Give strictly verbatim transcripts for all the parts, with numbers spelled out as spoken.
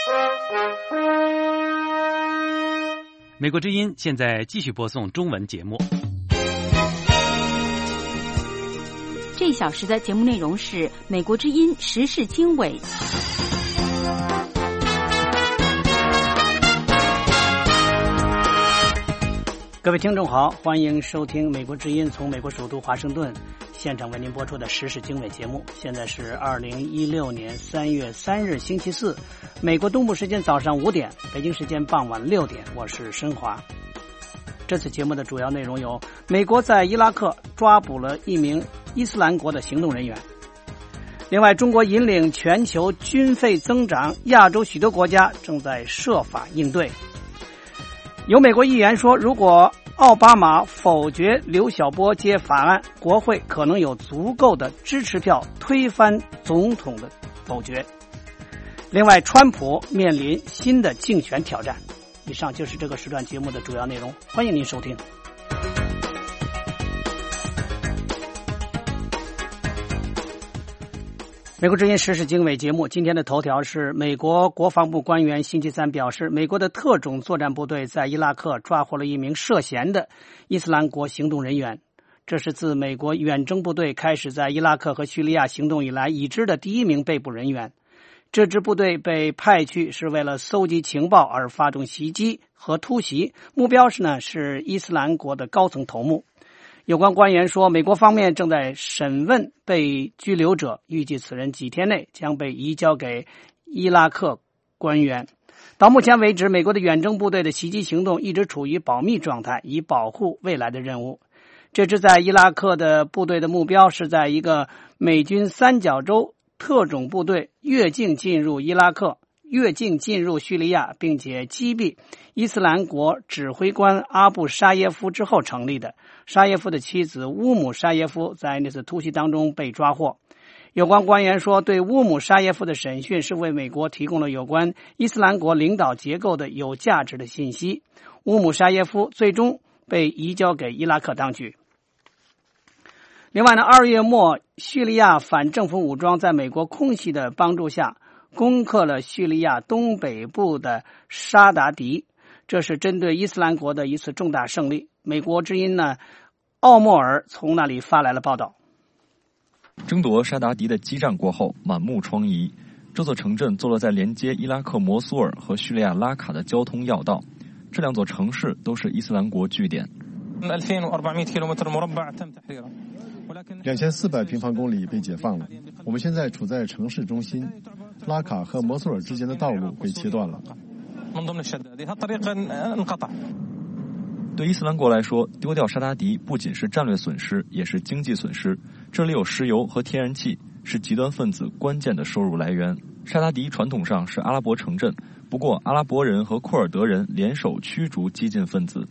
美国之音现在继续播送中文节目。 这一小时的节目内容是美国之音时事经纬。 各位听众好，欢迎收听美国之音从美国首都华盛顿现场为您播出的时事经纬节目。现在是二零一六年三月三日星期四，美国东部时间早上五点，北京时间傍晚六点，我是申华。这次节目的主要内容有：美国在伊拉克抓捕了一名伊斯兰国的行动人员。另外，中国引领全球军费增长，亚洲许多国家正在设法应对。有美国议员说，如果奥巴马否决刘晓波接法案，国会可能有足够的支持票推翻总统的否决。另外，川普面临新的竞选挑战。以上就是这个时段节目的主要内容，欢迎您收听。美国之音时事经纬节目，今天的头条是美国国防部官员星期三表示，美国的特种作战部队在伊拉克抓获了一名涉嫌的伊斯兰国行动人员。这是自美国远征部队开始在伊拉克和叙利亚行动以来已知的第一名被捕人员。这支部队被派去是为了搜集情报而发动袭击和突袭，目标是呢是伊斯兰国的高层头目。有关官员说，美国方面正在审问被拘留者，预计此人几天内将被移交给伊拉克官员。到目前为止，美国的远征部队的袭击行动一直处于保密状态，以保护未来的任务。这支在伊拉克的部队的目标是在一个美军三角洲特种部队越境进入伊拉克、越境进入叙利亚，并且击毙伊斯兰国指挥官阿布沙耶夫之后成立的。沙耶夫的妻子乌姆沙耶夫在那次突袭当中被抓获。有关官员说，对乌姆沙耶夫的审讯是为美国提供了有关伊斯兰国领导结构的有价值的信息。乌姆沙耶夫最终被移交给伊拉克当局。另外呢，二月末，叙利亚反政府武装在美国空袭的帮助下，攻克了叙利亚东北部的沙达迪，这是针对伊斯兰国的一次重大胜利。美国之音呢，奥莫尔从那里发来了报道。 争夺沙达迪的激战过后，满目疮痍。这座城镇坐落在连接伊拉克摩苏尔和叙利亚拉卡的交通要道，这两座城市都是伊斯兰国据点。 两千四百平方公里被解放了，我们现在处在城市中心，拉卡和摩苏尔之间的道路被切断了。 对伊斯兰国来说，丢掉沙达迪不仅是战略损失，也是经济损失。这里有石油和天然气，是极端分子关键的收入来源。沙达迪传统上是阿拉伯城镇，不过阿拉伯人和库尔德人联手驱逐激进分子。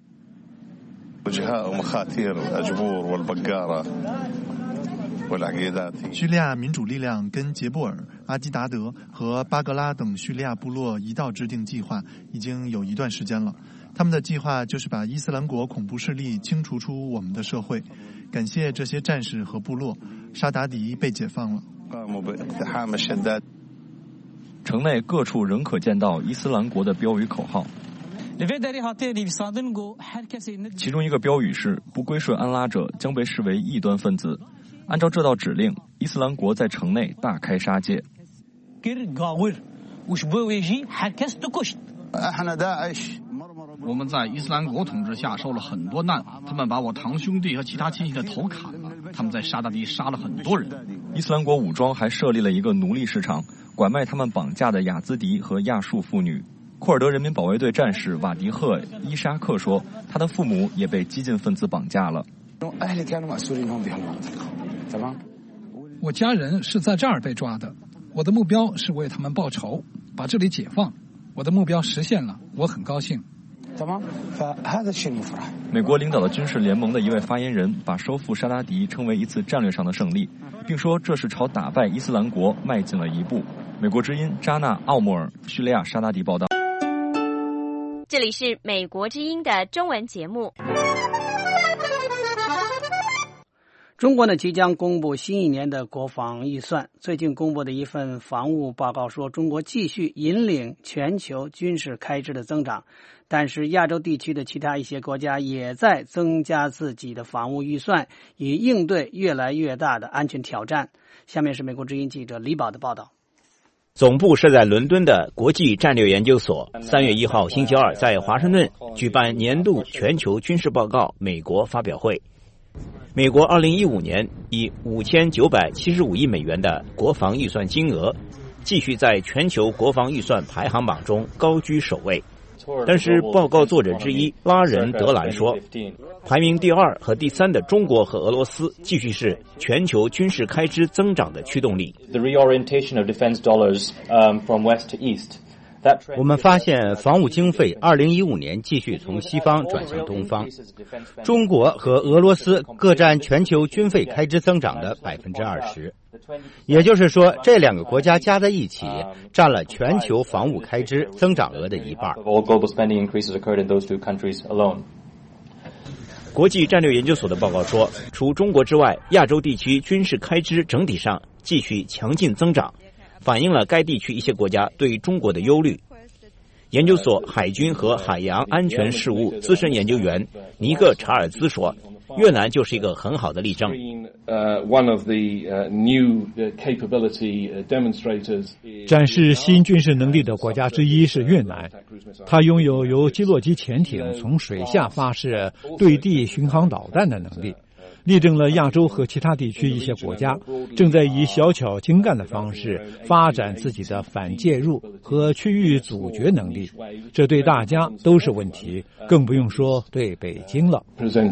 叙利亚民主力量跟杰布尔、阿基达德和巴格拉等叙利亚部落一道制定计划，已经有一段时间了。他们的计划就是把伊斯兰国恐怖势力清除出我们的社会。感谢这些战士和部落，沙达迪被解放了。 城内各处仍可见到伊斯兰国的标语口号，其中一个标语是不归顺安拉者将被视为异端分子。按照这道指令，伊斯兰国在城内大开杀戒。 我们在伊斯兰国统治下受了很多难，他们把我堂兄弟和其他亲戚的头砍了，他们在沙达迪杀了很多人。 伊斯兰国武装还设立了一个奴隶市场，拐卖他们绑架的雅兹迪和亚述妇女。库尔德人民保卫队战士瓦迪赫·伊沙克说，他的父母也被激进分子绑架了。 我家人是在这儿被抓的，我的目标是为他们报仇，把这里解放。我的目标实现了，我很高兴。 美国领导的军事联盟的一位发言人把收复沙达迪称为一次战略上的胜利，并说这是朝打败伊斯兰国迈进了一步。美国之音扎纳·奥莫尔，叙利亚沙达迪报道。 这里是美国之音的中文节目。 中国呢即将公布新一年的国防预算。最近公布的一份防务报告说，中国继续引领全球军事开支的增长，但是亚洲地区的其他一些国家也在增加自己的防务预算，以应对越来越大的安全挑战。下面是美国之音记者李宝的报道。 总部设在伦敦的国际战略研究所三月一号星期二在华盛顿举办年度全球军事报告美国发表会。美国二零一五年以五千九百七十五亿美元的国防预算金额，继续在全球国防预算排行榜中高居首位。但是报告作者之一拉仁德兰说，排名第二和第三的中国和俄罗斯继续是全球军事开支增长的驱动力。 我们发现防务经费二零一五年继续从西方转向东方，中国和俄罗斯各占全球军费开支增长的百分之二十，也就是说，这两个国家加在一起占了全球防务开支增长额的一半。 国际战略研究所的报告说，除中国之外，亚洲地区军事开支整体上继续强劲增长，反映了该地区一些国家对中国的忧虑。研究所海军和海洋安全事务资深研究员尼克·查尔兹说，越南就是一个很好的例证。 展示新军事能力的国家之一是越南，它拥有由基洛基潜艇从水下发射对地巡航导弹的能力，例证了亚洲和其他地区一些国家正在以小巧精干的方式发展自己的反介入和区域阻绝能力，这对大家都是问题，更不用说对北京了。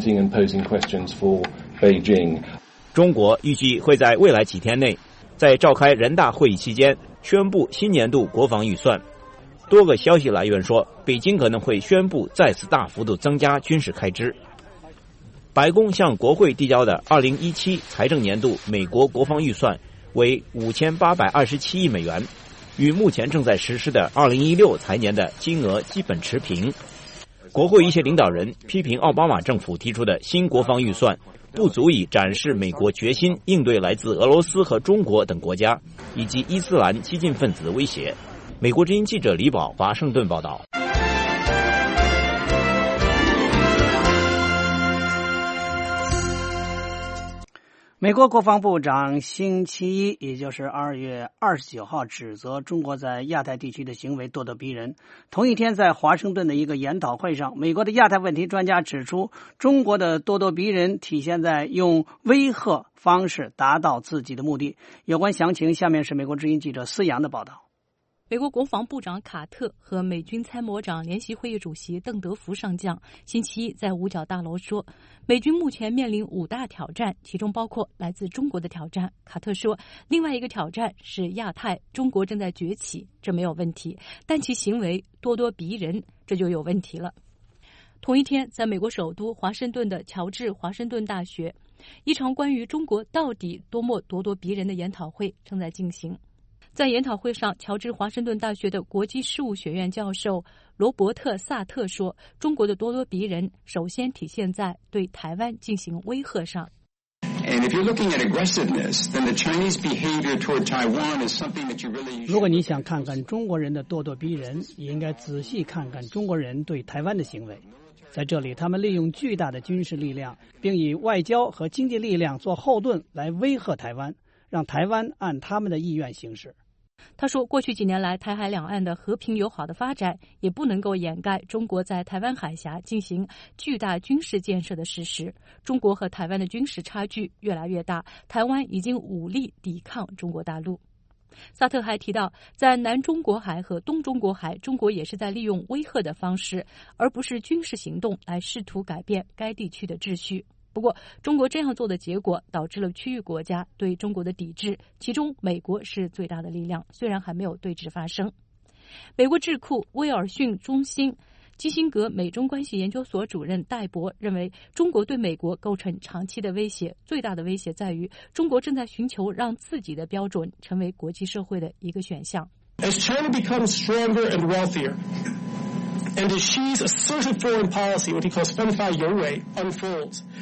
中国预计会在未来几天内，在召开人大会议期间宣布新年度国防预算。多个消息来源说，北京可能会宣布再次大幅度增加军事开支。白宫向国会递交的二零一七财政年度美国国防预算为五千八百二十七亿美元，与目前正在实施的二零一六财年的金额基本持平。国会一些领导人批评奥巴马政府提出的新国防预算不足以展示美国决心应对来自俄罗斯和中国等国家以及伊斯兰激进分子的威胁。美国之音记者李宝华盛顿报道。 美国国防部长星期一，也就是二月二十九号，指责中国在亚太地区的行为咄咄逼人。同一天，在华盛顿的一个研讨会上，美国的亚太问题专家指出，中国的咄咄逼人体现在用威吓方式达到自己的目的。有关详情，下面是美国之音记者思阳的报道。 美国国防部长卡特和美军参谋长联席会议主席邓德福上将星期一在五角大楼说，美军目前面临五大挑战，其中包括来自中国的挑战。卡特说，另外一个挑战是亚太，中国正在崛起，这没有问题，但其行为咄咄逼人，这就有问题了。同一天，在美国首都华盛顿的乔治华盛顿大学，一场关于中国到底多么咄咄逼人的研讨会正在进行。在研讨会上，乔治华盛顿大学的国际事务学院教授罗伯特·萨特说，中国的咄咄逼人首先体现在对台湾进行威吓上。 如果你想看看中国人的咄咄逼人，也应该仔细看看中国人对台湾的行为。在这里，他们利用巨大的军事力量，并以外交和经济力量做后盾来威吓台湾，让台湾按他们的意愿行事。 他说，过去几年来，台海两岸的和平友好的发展也不能够掩盖中国在台湾海峡进行巨大军事建设的事实。中国和台湾的军事差距越来越大，台湾已经武力抵抗中国大陆。萨特还提到，在南中国海和东中国海，中国也是在利用威吓的方式，而不是军事行动来试图改变该地区的秩序。不过，中国这样做的结果导致了区域国家对中国的抵制，其中美国是最大的力量，虽然还没有对峙发生。美国智库威尔逊中心基辛格美中关系研究所主任戴博认为，中国对美国构成长期的威胁，最大的威胁在于中国正在寻求让自己的标准成为国际社会的一个选项。 As China becomes stronger and wealthier, and as Xi's assertive foreign policy, what he calls 分化有为 unfolds,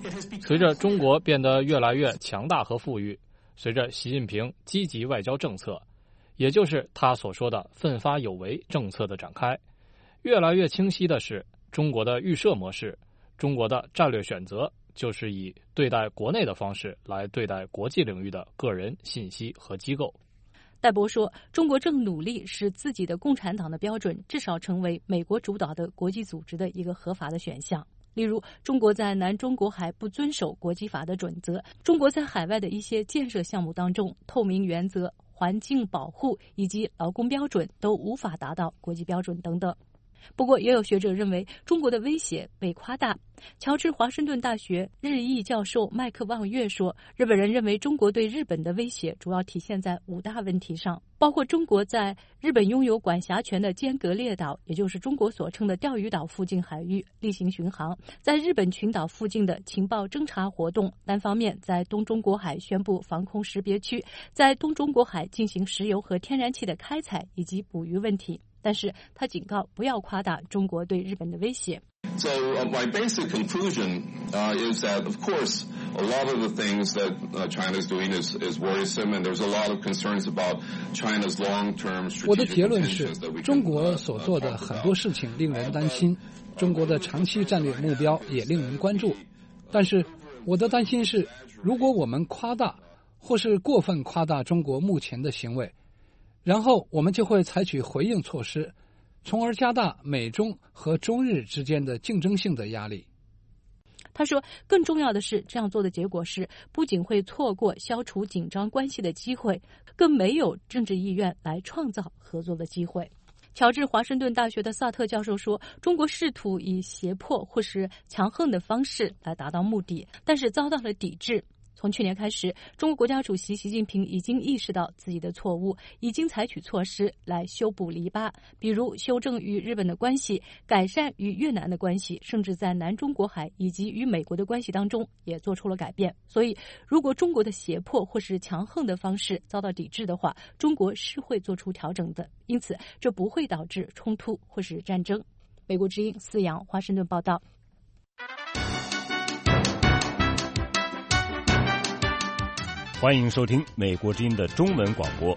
随着中国变得越来越强大和富裕，随着习近平积极外交政策，也就是他所说的奋发有为政策的展开，越来越清晰的是，中国的预设模式，中国的战略选择就是以对待国内的方式来对待国际领域的个人、信息和机构。 戴博说，中国正努力使自己的共产党的标准至少成为美国主导的国际组织的一个合法的选项。例如，中国在南中国海不遵守国际法的准则，中国在海外的一些建设项目当中，透明原则、环境保护以及劳工标准都无法达到国际标准等等。不过，也有学者认为中国的威胁被夸大。乔治华盛顿大学日裔教授麦克望月说，日本人认为中国对日本的威胁主要体现在五大问题上，包括中国在日本拥有管辖权的尖阁列岛，也就是中国所称的钓鱼岛附近海域例行巡航，在日本群岛附近的情报侦察活动，单方面在东中国海宣布防空识别区，在东中国海进行石油和天然气的开采以及捕鱼问题。但是他警告不要夸大中国对日本的威胁。 So uh, my basic conclusion uh, is that, of course, a lot of the things that uh, China is doing is, is worrisome, and there's a lot of concerns about China's long-term strategic 我的结论是，中国所做的很多事情令人担心，中国的长期战略目标也令人关注。但是我的担心是，如果我们夸大或是过分夸大中国目前的行为，然后我们就会采取回应措施，从而加大美中和中日之间的竞争性的压力。 他说，更重要的是，这样做的结果是不仅会错过消除紧张关系的机会，更没有政治意愿来创造合作的机会。乔治华盛顿大学的萨特教授说，中国试图以胁迫或是强横的方式来达到目的，但是遭到了抵制。从去年开始，中国国家主席习近平已经意识到自己的错误，已经采取措施来修补篱笆，比如修正与日本的关系，改善与越南的关系，甚至在南中国海以及与美国的关系当中也做出了改变。所以，如果中国的胁迫或是强横的方式遭到抵制的话，中国是会做出调整的，因此这不会导致冲突或是战争。美国之音思阳华盛顿报道。 欢迎收听美国之音的中文广播。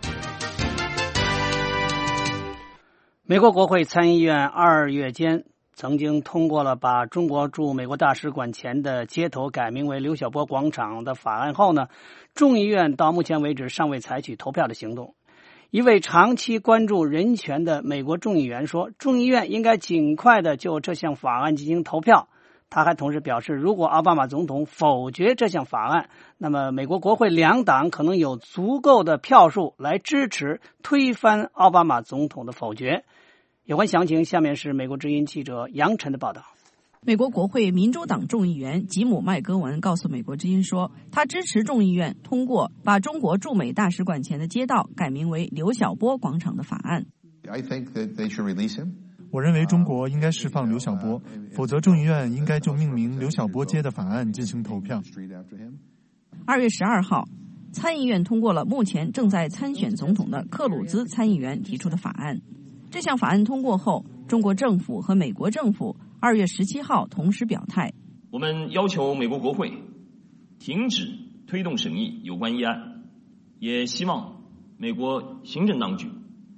美国国会参议院二月间曾经通过了把中国驻美国大使馆前的街头改名为刘晓波广场的法案后呢，众议院到目前为止尚未采取投票的行动。一位长期关注人权的美国众议员说，众议院应该尽快的就这项法案进行投票。他还同时表示，如果奥巴马总统否决这项法案，那么美国国会两党可能有足够的票数来支持推翻奥巴马总统的否决。有关详情，下面是美国之音记者杨晨的报道。 美国国会民主党众议员吉姆·麦戈文告诉美国之音说，他支持众议院通过把中国驻美大使馆前的街道改名为刘晓波广场的法案。 I think that they should release him.我认为中国应该释放刘晓波，否则众议院应该就命名刘晓波街的法案进行投票。 二月十二号，参议院通过了目前正在参选总统的克鲁兹参议员提出的法案。这项法案通过后，中国政府和美国政府二月十七号同时表态， 我们要求美国国会停止推动审议有关议案，也希望美国行政当局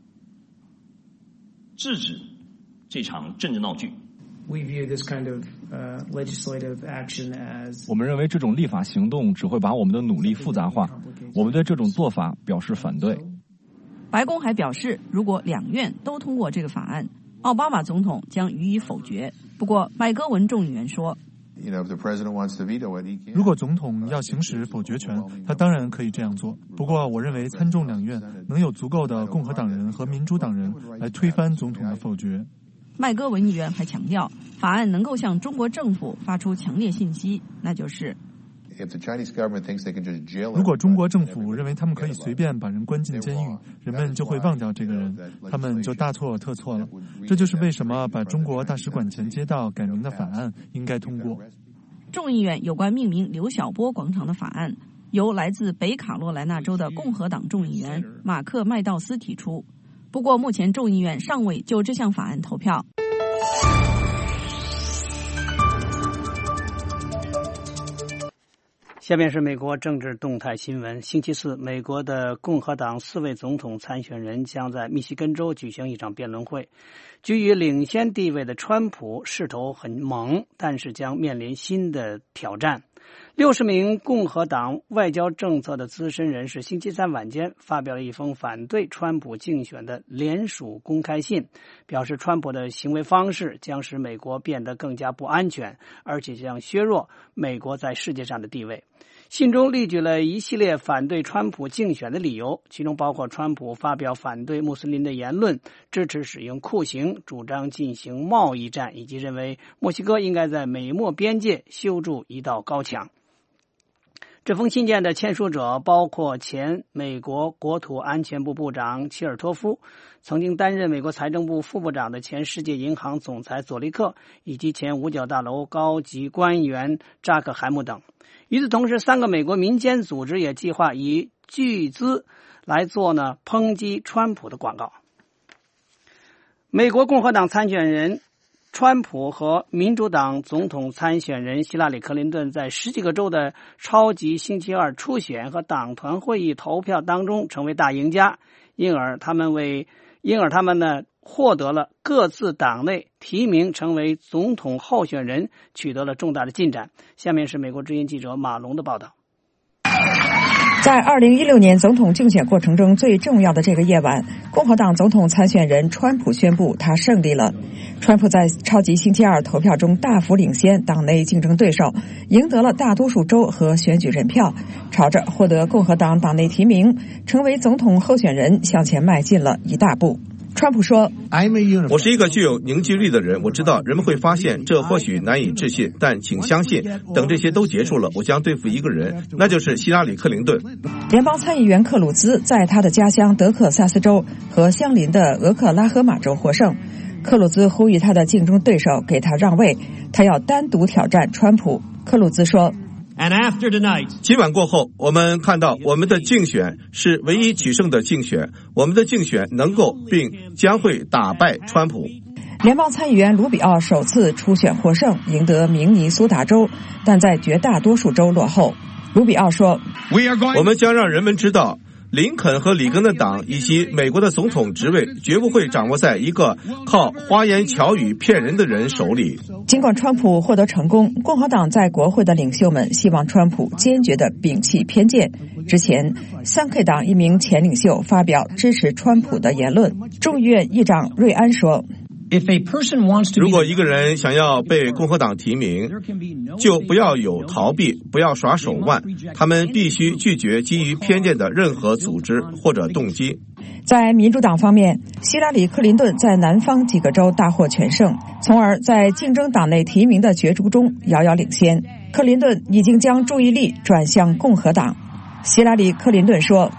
制止这场政治闹剧。 我们认为这种立法行动只会把我们的努力复杂化，我们对这种做法表示反对。 白宫还表示，如果两院都通过这个法案，奥巴马总统将予以否决。不过，麦戈文众议员说， 如果总统要行使否决权，他当然可以这样做。不过，我认为参众两院能有足够的共和党人和民主党人来推翻总统的否决。 麦戈文议员还强调，法案能够向中国政府发出强烈信息，那就是如果中国政府认为他们可以随便把人关进监狱，人们就会忘掉这个人，他们就大错特错了。这就是为什么把中国大使馆前街道改名的法案应该通过。 众议院有关命名刘晓波广场的法案，由来自北卡罗来纳州的共和党众议员马克·麦道斯提出。不过，目前众议院尚未就这项法案投票。 下面是美国政治动态新闻。星期四，美国的共和党四位总统参选人将在密西根州举行一场辩论会。居于领先地位的川普势头很猛，但是将面临新的挑战。六十名共和党外交政策的资深人士星期三晚间发表了一封反对川普竞选的联署公开信，表示川普的行为方式将使美国变得更加不安全，而且将削弱美国在世界上的地位。信中列举了一系列反对川普竞选的理由，其中包括川普发表反对穆斯林的言论，支持使用酷刑，主张进行贸易战，以及认为墨西哥应该在美墨边界修筑一道高墙。这封信件的签署者包括前美国国土安全部部长齐尔托夫，曾经担任美国财政部副部长的前世界银行总裁佐利克，以及前五角大楼高级官员扎克海姆等。与此同时，三个美国民间组织也计划以巨资来做呢抨击川普的广告。美国共和党参选人川普和民主党总统参选人希拉里·克林顿在十几个州的超级星期二初选和党团会议投票当中成为大赢家，因而他们为因而他们呢获得了各自党内提名，成为总统候选人，取得了重大的进展。下面是美国之音记者马龙的报道。 在二零一六年总统竞选过程中最重要的这个夜晚，共和党总统参选人川普宣布他胜利了。川普在超级星期二投票中大幅领先党内竞争对手，赢得了大多数州和选举人票，朝着获得共和党党内提名，成为总统候选人向前迈进了一大步。川普说， 我是一个具有凝聚力的人，我知道人们会发现这或许难以置信，但请相信，等这些都结束了，我将对付一个人，那就是希拉里·克林顿。 联邦参议员克鲁兹在他的家乡德克萨斯州和相邻的俄克拉荷马州获胜。克鲁兹呼吁他的竞争对手给他让位，他要单独挑战川普。克鲁兹说， 今晚过后，我们看到我们的竞选是唯一取胜的竞选，我们的竞选能够并将会打败川普。 联邦参议员卢比奥首次初选获胜，赢得明尼苏达州，但在绝大多数州落后。卢比奥说， 我们将让人们知道，林肯和里根的党以及美国的总统职位绝不会掌握在一个靠花言巧语骗人的人手里。 尽管川普获得成功，共和党在国会的领袖们希望川普坚决地摒弃偏见。之前，三 K 党一名前领袖发表支持川普的言论。众议院议长瑞安说， 如果一个人想要被共和党提名，就不要有逃避，不要耍手腕，他们必须拒绝基于偏见的任何组织或者动机。 在民主党方面，希拉里·克林顿在南方几个州大获全胜，从而在竞争党内提名的角逐中遥遥领先。克林顿已经将注意力转向共和党。希拉里·克林顿说，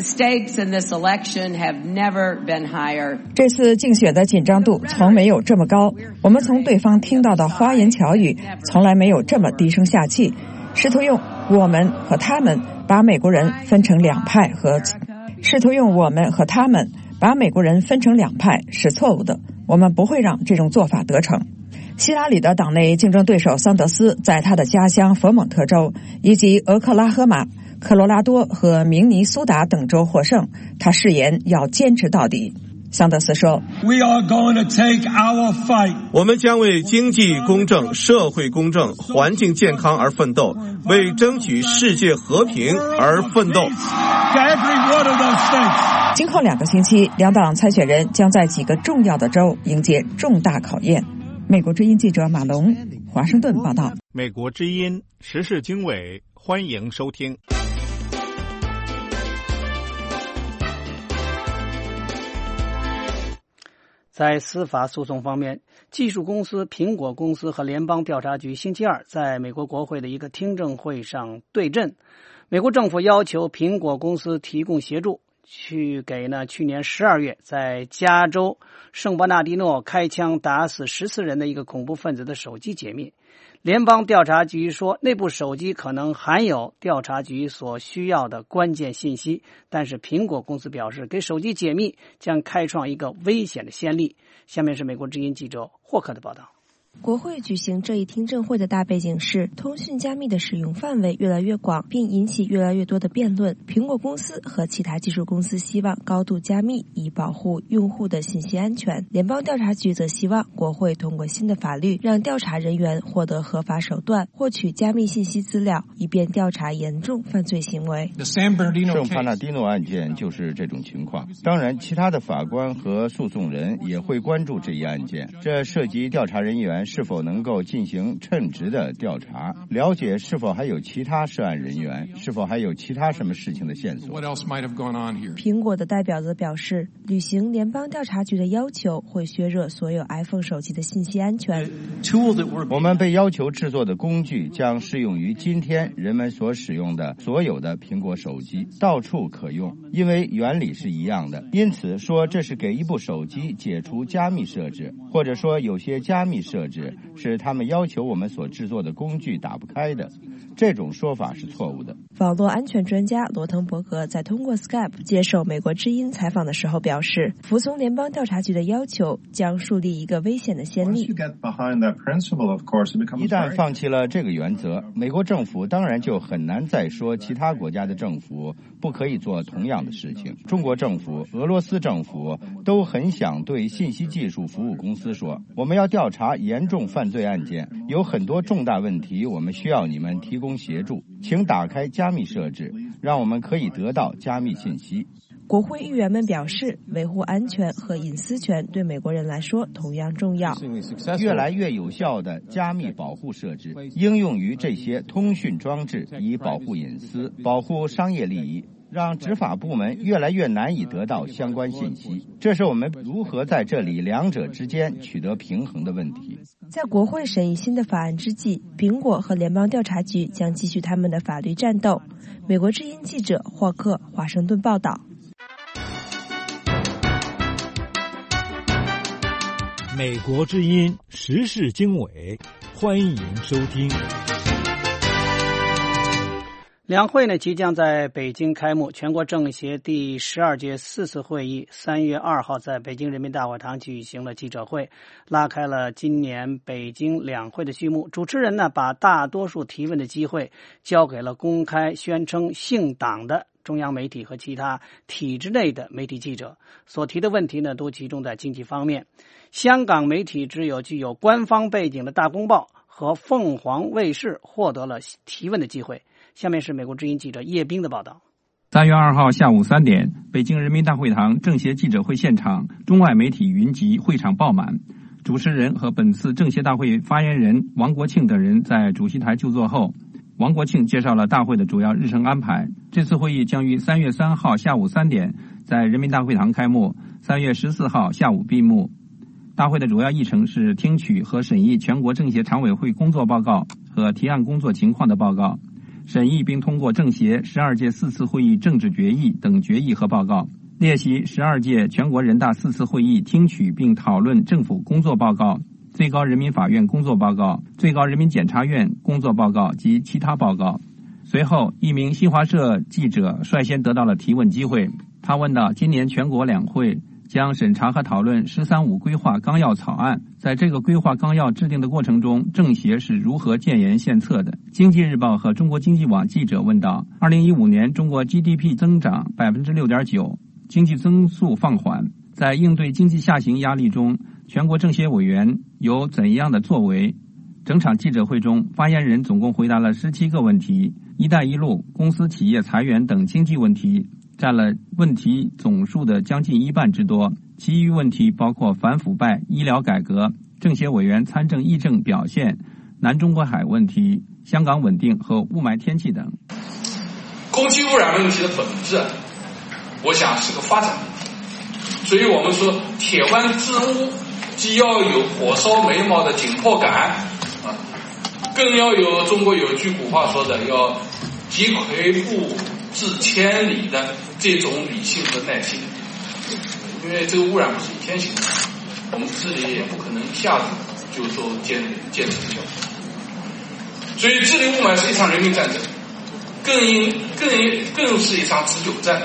这次竞选的紧张度从没有这么高，我们从对方听到的花言巧语从来没有这么低声下气，试图用我们和他们把美国人分成两派和试图用我们和他们把美国人分成两派是错误的，我们不会让这种做法得逞。希拉里的党内竞争对手桑德斯在他的家乡佛蒙特州以及俄克拉荷马、科罗拉多和明尼苏达等州获胜，他誓言要坚持到底。桑德斯说， 我们将为经济公正、社会公正、环境健康而奋斗，为争取世界和平而奋斗。 今后两个星期，两党参选人将在几个重要的州迎接重大考验。美国之音记者马龙，华盛顿报道。 美国之音时事经纬，欢迎收听。 在司法诉讼方面，技术公司苹果公司和联邦调查局星期二在美国国会的一个听证会上对阵。美国政府要求苹果公司提供协助，去给呢去年十二月在加州圣伯纳迪诺开枪打死十四人的一个恐怖分子的手机解密。联邦调查局说，那部手机可能含有调查局所需要的关键信息，但是苹果公司表示，给手机解密将开创一个危险的先例。下面是美国之音记者霍克的报道。 国会举行这一听证会的大背景是，通讯加密的使用范围越来越广，并引起越来越多的辩论。苹果公司和其他技术公司希望高度加密，以保护用户的信息安全。联邦调查局则希望国会通过新的法律，让调查人员获得合法手段获取加密信息资料，以便调查严重犯罪行为。 圣帕纳迪诺案件就是这种情况。当然，其他的法官和诉讼人也会关注这一案件，这涉及调查人员是否能够进行称职的调查，了解是否还有其他涉案人员，是否还有其他什么事情的线索。 苹果的代表则表示，履行联邦调查局的要求会削弱所有 iPhone 手机的信息安全。 我们被要求制作的工具将适用于今天人们所使用的所有的苹果手机，到处可用，因为原理是一样的。因此说这是给一部手机解除加密设置，或者说有些加密设置是他们要求我们所制作的工具打不开的，这种说法是错误的。 网络安全专家罗滕伯格在通过 Skype 接受美国之音采访的时候表示，服从联邦调查局的要求将树立一个危险的先例。一旦放弃了这个原则，美国政府当然就很难再说其他国家的政府不可以做同样的事情。中国政府、俄罗斯政府都很想对信息技术服务公司说，我们要调查严重犯罪案件，有很多重大问题我们需要你们提供协助，请打开加密设置，让我们可以得到加密信息。 国会议员们表示，维护安全和隐私权对美国人来说同样重要。 越来越有效的加密保护设置应用于这些通讯装置，以保护隐私、保护商业利益，让执法部门越来越难以得到相关信息。这是我们如何在这里两者之间取得平衡的问题。 在国会审议新的法案之际，苹果和联邦调查局将继续他们的法律战斗。美国之音记者霍克华盛顿报道。 美国之音时事经纬，欢迎收听。 两会呢即将在北京开幕，全国政协第十二届四次会议三月二号在北京人民大会堂举行了记者会，拉开了今年北京两会的序幕。主持人呢把大多数提问的机会交给了公开宣称姓党的中央媒体和其他体制内的媒体记者，所提的问题呢都集中在经济方面。香港媒体只有具有官方背景的大公报和凤凰卫视获得了提问的机会。下面是美国之音记者叶冰的报道。 三月二号下午三点，北京人民大会堂政协记者会现场，中外媒体云集，会场爆满。主持人和本次政协大会发言人王国庆等人在主席台就座后，王国庆介绍了大会的主要日程安排。这次会议将于三月三号下午三点在人民大会堂开幕，三月十四号下午闭幕。大会的主要议程是听取和审议全国政协常委会工作报告和提案工作情况的报告，审议并通过政协十二届四次会议政治决议等决议和报告，列席十二届全国人大四次会议听取并讨论政府工作报告、最高人民法院工作报告、最高人民检察院工作报告及其他报告。随后，一名新华社记者率先得到了提问机会。他问到，今年全国两会将审查和讨论“十三五”规划纲要草案，在这个规划纲要制定的过程中，政协是如何建言献策的？经济日报和中国经济网记者问道，二零一五年中国 G D P 增长 百分之六点九， 经济增速放缓，在应对经济下行压力中，全国政协委员有怎样的作为？整场记者会中，发言人总共回答了十七个问题，一带一路、公司企业裁员等经济问题占了问题总数的将近一半之多，其余问题包括反腐败、医疗改革、政协委员参政议政表现、南中国海问题、香港稳定和雾霾天气等。 空气污染问题的本质，我想是个发展问题，所以我们说铁腕治污既要有火烧眉毛的紧迫感啊，更要有中国有句古话说的要击魁不至千里的这种理性和耐心，因为这个污染不是一天性的，我们治理也不可能一下子就做见见成效，所以治理雾霾是一场人民战争，更应更更是一场持久战。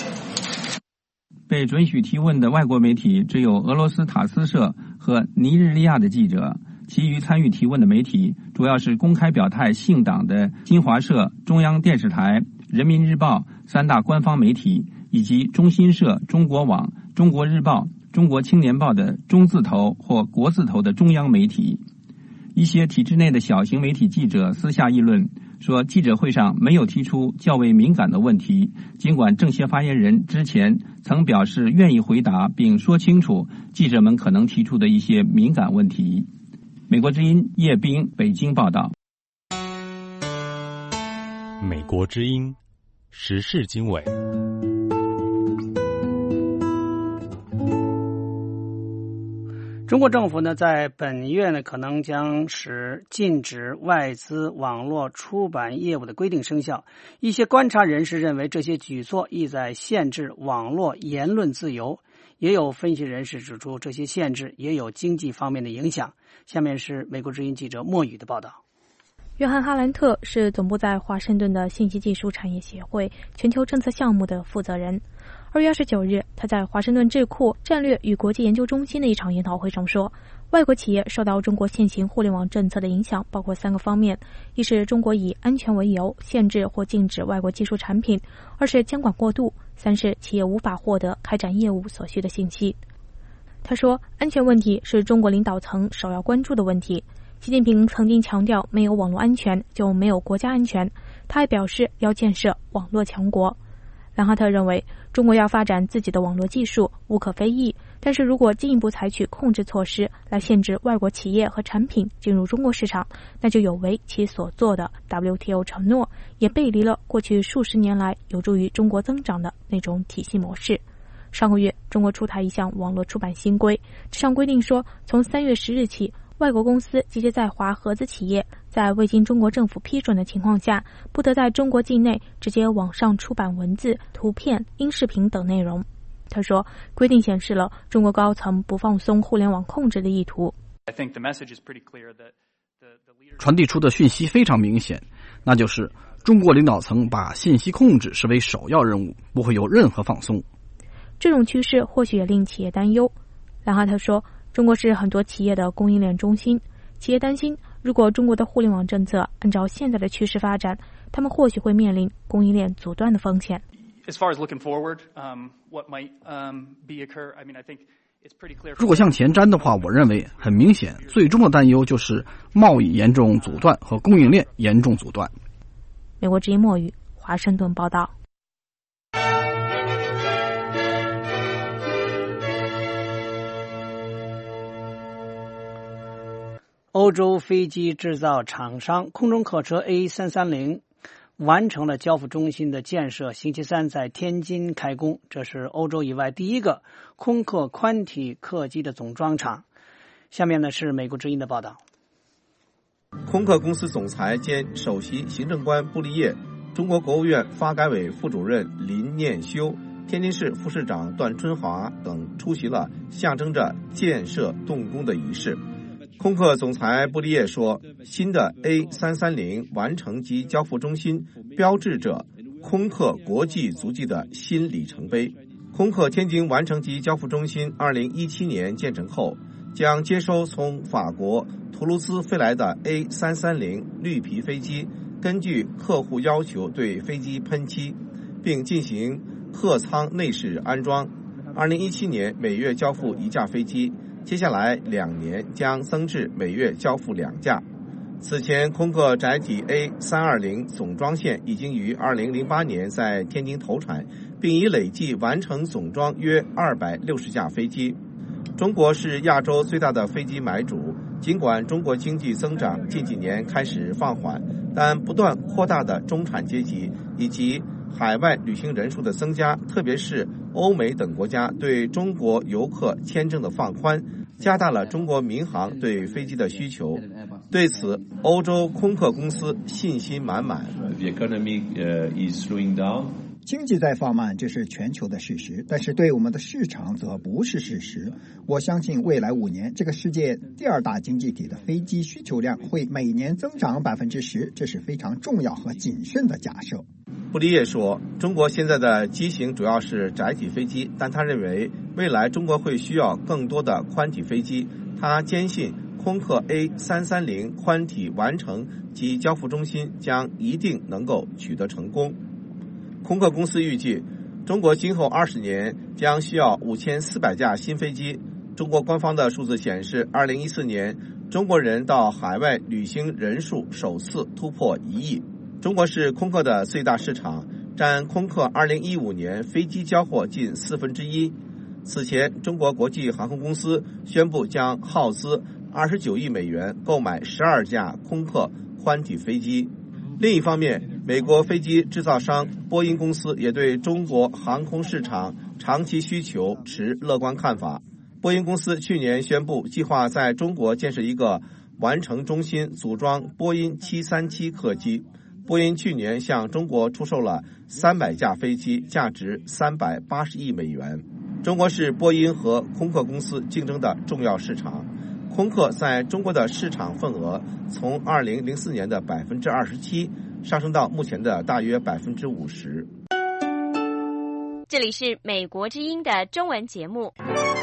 被准许提问的外国媒体只有俄罗斯塔斯社和尼日利亚的记者， 其余参与提问的媒体主要是公开表态信党的新华社、中央电视台、人民日报三大官方媒体，以及中新社、中国网、中国日报、中国青年报的中字头或国字头的中央媒体。一些体制内的小型媒体记者私下议论说，记者会上没有提出较为敏感的问题，尽管政协发言人之前曾表示愿意回答并说清楚记者们可能提出的一些敏感问题。美国之音叶斌北京报道。 美国之音时事经纬。 中国政府呢，在本月呢，可能将使禁止外资网络出版业务的规定生效。一些观察人士认为，这些举措意在限制网络言论自由。也有分析人士指出，这些限制也有经济方面的影响。下面是美国之音记者莫宇的报道。 约翰·哈兰特是总部在华盛顿的信息技术产业协会全球政策项目的负责人。二月二十九日，他在华盛顿智库战略与国际研究中心的一场研讨会上说，外国企业受到中国现行互联网政策的影响包括三个方面：一是中国以安全为由限制或禁止外国技术产品；二是监管过度；三是企业无法获得开展业务所需的信息。他说，安全问题是中国领导层首要关注的问题。习近平曾经强调，没有网络安全就没有国家安全。他还表示要建设网络强国。兰哈特认为，中国要发展自己的网络技术无可非议，但是如果进一步采取控制措施来限制外国企业和产品进入中国市场，那就有违其所做的 W T O 承诺，也背离了过去数十年来有助于中国增长的那种体系模式。上个月，中国出台一项网络出版新规，这项规定说，从三月十日起，外国公司及其在华合资企业在未经中国政府批准的情况下，不得在中国境内直接网上出版文字、图片、音视频等内容。他说，规定显示了中国高层不放松互联网控制的意图。 传递出的讯息非常明显，那就是中国领导层把信息控制视为首要任务，不会有任何放松。 这种趋势或许也令企业担忧。兰哈特说，中国是很多企业的供应链中心，企业担心，如果中国的互联网政策按照现在的趋势发展，他们或许会面临供应链阻断的风险。 如果向前瞻的话，我认为很明显，最终的担忧就是贸易严重阻断和供应链严重阻断。 美国之音莫宇，华盛顿报道。 欧洲飞机制造厂商空中客车 A 三三零 完成了交付中心的建设，星期三在天津开工。这是欧洲以外第一个空客宽体客机的总装厂。下面呢是美国之音的报道。 空客公司总裁兼首席行政官布利叶、中国国务院发改委副主任林念修、天津市副市长段春华等出席了象征着建设动工的仪式。空客总裁布利叶说，新的 A 三三零 完成及交付中心标志着空客国际足迹的新里程碑。空客天津完成及交付中心二零一七年建成后，将接收从法国图卢兹飞来的 A 三三零 绿皮飞机，根据客户要求对飞机喷漆，并进行客舱内饰安装。二零一七年每月交付一架飞机，接下来两年将增至每月交付两架。此前，空客载体 A 三二零 总装线已经于二零零八年在天津投产，并已累计完成总装约二百六十架飞机。中国是亚洲最大的飞机买主，尽管中国经济增长近几年开始放缓，但不断扩大的中产阶级以及海外旅行人数的增加，特别是欧美等国家对中国游客签证的放宽，加大了中国民航对飞机的需求。对此，欧洲空客公司信心满满。 经济在放慢，这是全球的事实，但是对我们的市场则不是事实。我相信未来五年，这个世界第二大经济体的飞机需求量会每年增长百分之十，这是非常重要和谨慎的假设。 布利叶说，中国现在的机型主要是载体飞机，但他认为未来中国会需要更多的宽体飞机。他坚信空客 A 三三零宽体完成及交付中心将一定能够取得成功。空客公司预计，中国今后二十年将需要五千四百架新飞机。中国官方的数字显示，二零一四年中国人到海外旅行人数首次突破一亿。中国是空客的最大市场，占空客二零一五年飞机交货近四分之一。此前，中国国际航空公司宣布将耗资二十九亿美元购买十二架空客宽体飞机。另一方面，美国飞机制造商波音公司也对中国航空市场长期需求持乐观看法。波音公司去年宣布，计划在中国建设一个完成中心，组装波音七三七客机。波音去年向中国出售了三百架飞机，价值三百八十亿美元。中国是波音和空客公司竞争的重要市场。空客在中国的市场份额从二零零四年的百分之二十七上升到目前的大约百分之五十。 这里是美国之音的中文节目。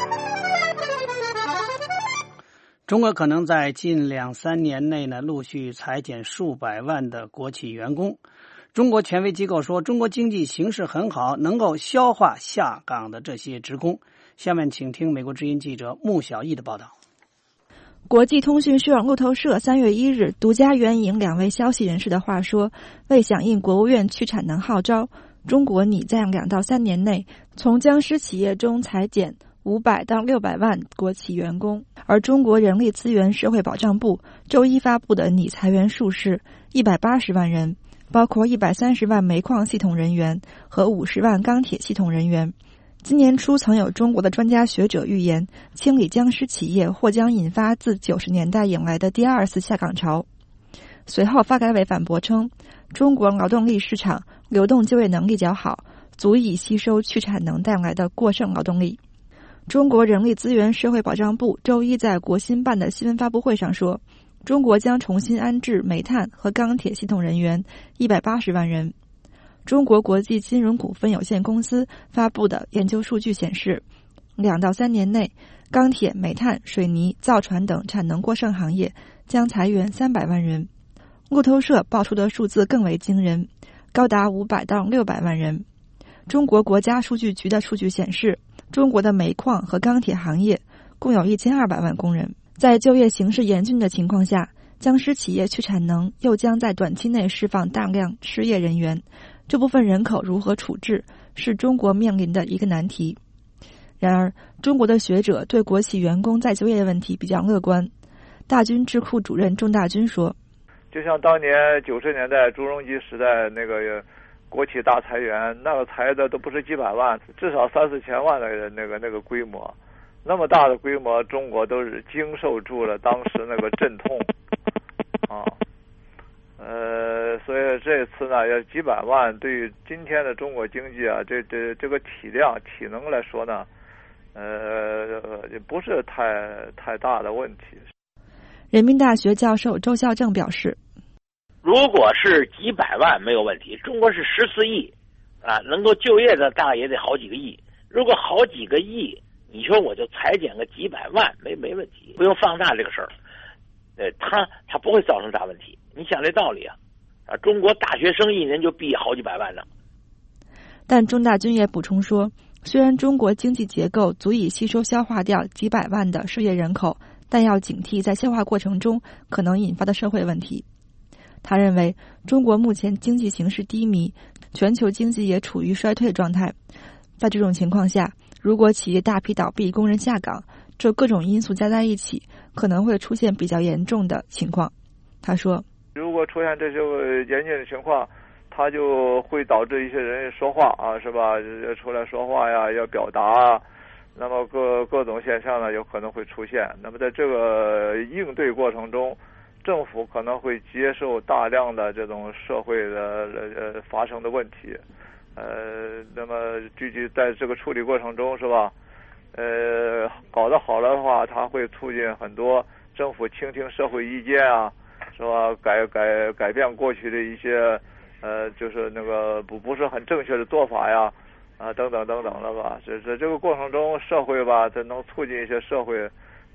中国可能在近两三年内呢，陆续裁减数百万的国企员工。中国权威机构说，中国经济形势很好，能够消化下岗的这些职工。下面请听美国之音记者穆小艺的报道。 国际通讯社路透社三月一日独家援引两位消息人士的话说，为响应国务院去产能号召，中国拟在两到三年内从僵尸企业中裁减五百到六百万国企员工。而中国人力资源社会保障部周一发布的拟裁员数是一百八十万人，包括一百三十万煤矿系统人员和五十万钢铁系统人员。今年初曾有中国的专家学者预言，清理僵尸企业或将引发自九十年代以来的第二次下岗潮。随后发改委反驳称，中国劳动力市场流动就业能力较好，足以吸收去产能带来的过剩劳动力。中国人力资源社会保障部周一在国新办的新闻发布会上说，中国将重新安置煤炭和钢铁系统人员一百八十万人。中国国际金融股份有限公司发布的研究数据显示，两到三年内，钢铁、煤炭、水泥、造船等产能过剩行业将裁员三百万人。路透社报出的数字更为惊人，高达五百到六百万人。中国国家数据局的数据显示，中国的煤矿和钢铁行业共有一千二百万工人。在就业形势严峻的情况下，僵尸企业去产能又将在短期内释放大量失业人员，这部分人口如何处置，是中国面临的一个难题。然而，中国的学者对国企员工再就业的问题比较乐观。大军智库主任钟大军说， 就像当年九十年代朱镕基时代那个国企大裁员，那个裁的都不是几百万，至少三四千万的那个那个规模，那么大的规模，中国都是经受住了当时那个阵痛啊。呃，所以这次呢，要几百万，对于今天的中国经济啊，这这这个体量、体能来说呢，呃，也不是太太大的问题。 人民大学教授周孝正表示， 如果是几百万没有问题，中国是十四亿啊，能够就业的大概也得好几个亿。如果好几个亿，你说我就裁减个几百万，没没问题，不用放大这个事儿。呃，它它不会造成大问题。你想这道理啊？啊，中国大学生一年就毕业好几百万呢。 但钟大军也补充说，虽然中国经济结构足以吸收消化掉几百万的失业人口，但要警惕在消化过程中可能引发的社会问题。他认为，中国目前经济形势低迷，全球经济也处于衰退状态。在这种情况下，如果企业大批倒闭、工人下岗，这各种因素加在一起，可能会出现比较严重的情况。他说， 如果出现这些严峻的情况，它就会导致一些人说话啊，是吧？出来说话呀，要表达啊，那么各各种现象呢，有可能会出现。那么在这个应对过程中，政府可能会接受大量的这种社会的呃发生的问题，呃，那么具体在这个处理过程中，是吧？呃，搞得好了的话，它会促进很多政府倾听社会意见啊。是吧？改改改变过去的一些，呃，就是那个不不是很正确的做法呀，啊，等等等等了吧？这这这个过程中，社会吧，它能促进一些社会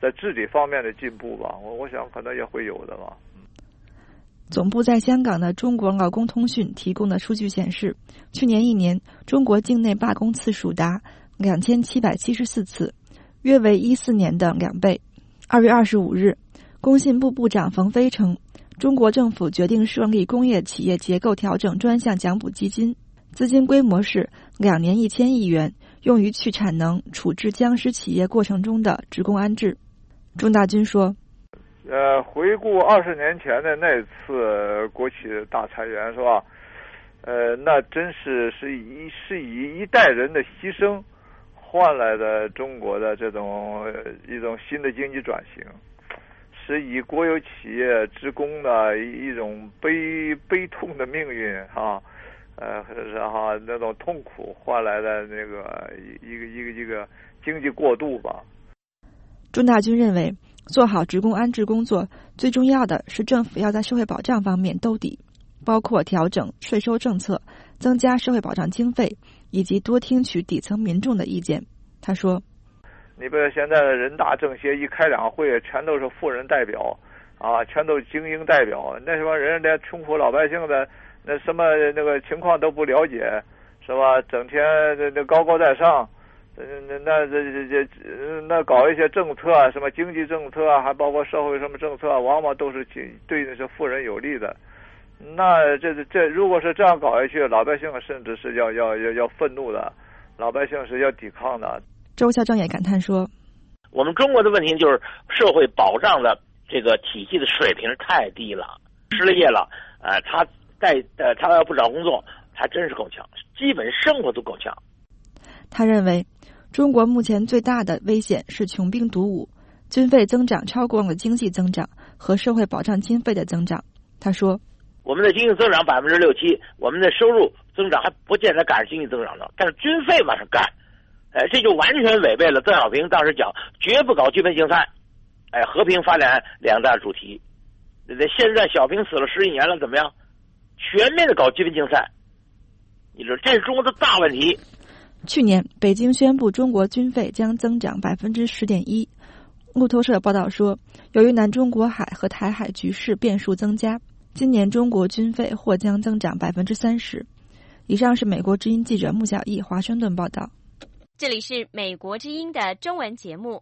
在治理方面的进步吧，我我想可能也会有的吧。 总部在香港的中国劳工通讯提供的数据显示，去年一年中国境内罢工次数达两千七百七十四次，约为一四年的两倍。二月二十五日，工信部部长冯飞称，中国政府决定设立工业企业结构调整专项奖补基金，资金规模是两年一千亿元，用于去产能、处置僵尸企业过程中的职工安置。钟大军说， 呃，回顾二十年前的那次国企大裁员是吧？呃，那真是是以是以一代人的牺牲换来的中国的这种一种新的经济转型，是以国有企业职工的一种悲悲痛的命运哈，呃，然后那种痛苦换来的那个一个一个一个经济过渡吧。 钟大军认为，做好职工安置工作，最重要的是政府要在社会保障方面兜底，包括调整税收政策、增加社会保障经费，以及多听取底层民众的意见。他说， 你比如现在的人大政协一开两会，全都是富人代表啊，全都是精英代表，那什么人连穷苦老百姓的那什么那个情况都不了解，是吧？整天那那高高在上，那那这这这那搞一些政策啊，什么经济政策啊，还包括社会什么政策，往往都是对那些富人有利的。那这这如果是这样搞下去，老百姓甚至是要要要要愤怒的，老百姓是要抵抗的。 周孝正也感叹说， 我们中国的问题就是社会保障的这个体系的水平太低了，失了业了，呃，他在呃他要不找工作，还真是够呛，基本生活都够呛。 他认为，中国目前最大的危险是穷兵黩武，军费增长超过了经济增长和社会保障经费的增长。他说， 我们的经济增长百分之六七，我们的收入增长还不见得赶上经济增长的，但是军费往上干，哎，这就完全违背了邓小平当时讲绝不搞军备竞赛，哎，和平发展两大主题。现在小平死了十几年了，怎么样？全面的搞军备竞赛，你说这是中国的大问题。 去年，北京宣布中国军费将增长百分之十点一。路透社报道说，由于南中国海和台海局势变数增加，今年中国军费或将增长百分之三十。以上是美国之音记者穆小艺华盛顿报道。 这里是美国之音的中文节目。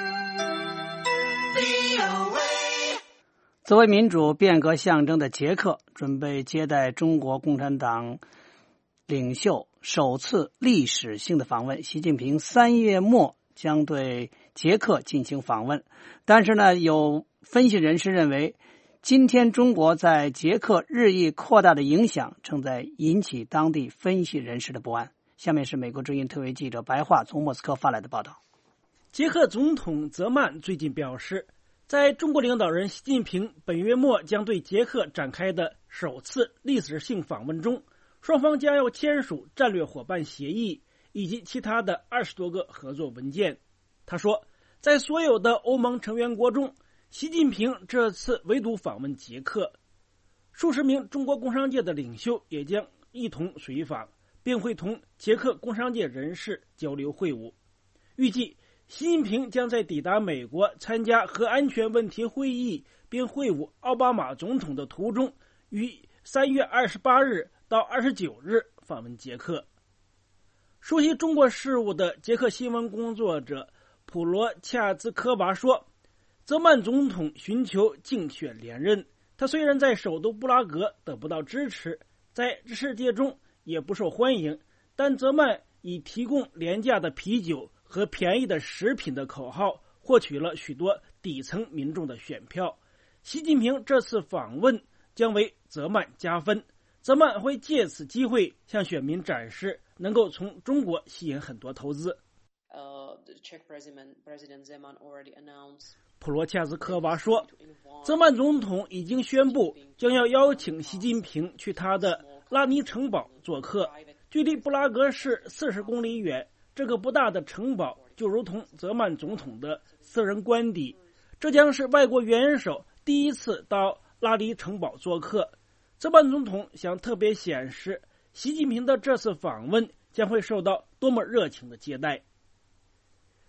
作为民主变革象征的捷克，准备接待中国共产党领袖首次历史性的访问。习近平三月末将对捷克进行访问，但是呢，有分析人士认为，今天中国在捷克日益扩大的影响正在引起当地分析人士的不安。下面是美国之音特约记者白桦从莫斯科发来的报道。 捷克总统泽曼最近表示，在中国领导人习近平本月末将对捷克展开的首次历史性访问中，双方将要签署战略伙伴协议以及其他的二十多个合作文件。他说，在所有的欧盟成员国中，习近平这次唯独访问捷克，数十名中国工商界的领袖也将一同随访，并会同捷克工商界人士交流会晤。预计习近平将在抵达美国参加核安全问题会议并会晤奥巴马总统的途中，于三月二十八日到二十九日访问捷克。熟悉中国事务的捷克新闻工作者普罗恰兹科娃说，泽曼总统寻求竞选连任，他虽然在首都布拉格得不到支持，在世界中也不受欢迎，但泽曼以提供廉价的啤酒和便宜的食品的口号获取了许多底层民众的选票。习近平这次访问将为泽曼加分，泽曼会借此机会向选民展示能够从中国吸引很多投资。普罗恰兹科娃说，泽曼总统已经宣布将要邀请习近平去他的拉尼城堡做客，距离布拉格市四十公里远。这个不大的城堡就如同泽曼总统的私人官邸，这将是外国元首第一次到拉尼城堡做客。泽曼总统想特别显示，习近平的这次访问将会受到多么热情的接待。